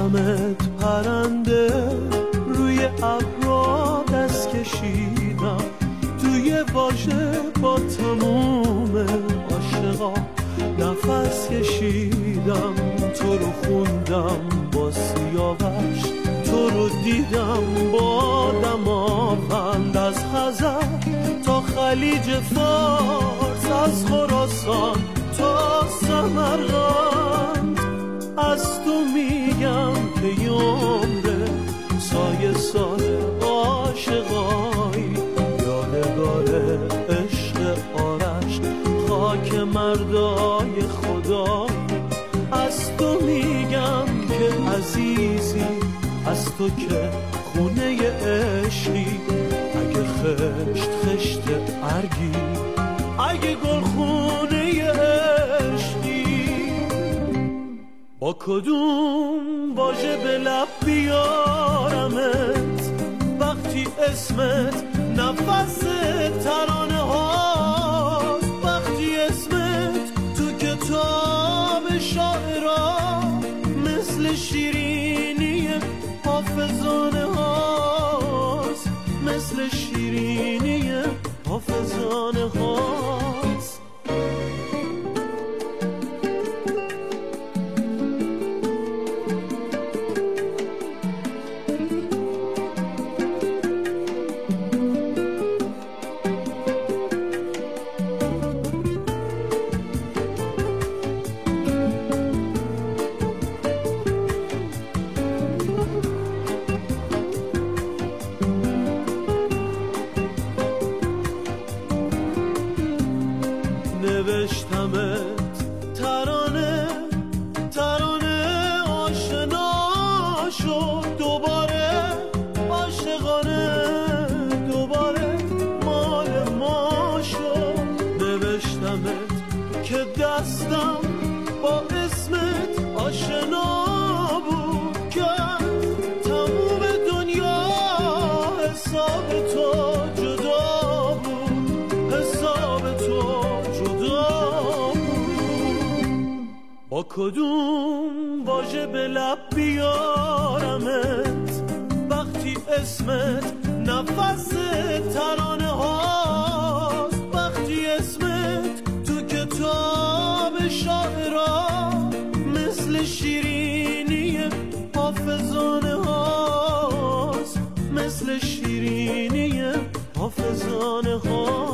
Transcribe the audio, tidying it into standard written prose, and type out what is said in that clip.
نوشتمت پرنده، روی ابرا دست کشیدم، توی واژه با تموم عاشقا نفس کشیدم. تو رو خوندم با سیاوش، تو رو دیدم با دماوند، از خزر تا خلیج فارس، از خراسان تا سمرقند. از تو میگم که عمر سایه سال عاشقایی، یادگار عشق آرش خاک مردای خدایی. از تو میگم که عزیزی، از تو که خونه عشقی، اگه خشت خشت ارگی، اگه گل خونه عشقی. با کدوم واژه به لب بیارمت وقتی اسمت نفس ترانه هاست، وقتی اسمت تو کتاب شاعرها مثل شیرینی حافظانه هاست، مثل شیرینی حافظانه هاست. نوشتمت ترانه، ترانه آشنا شد دوباره، عاشقانه دوباره مال ما شد. نوشتمت که دستم با اسمت آشنا بود، که تموم دنیا حساب تو جدا بود، حساب تو با کدوم واژه به لب بیارمت وقتی اسمت نفس ترانه هاست، وقتی اسمت تو کتاب شاعرها مثل شیرینی حافظانه هاست، مثل شیرینی حافظانه هاست.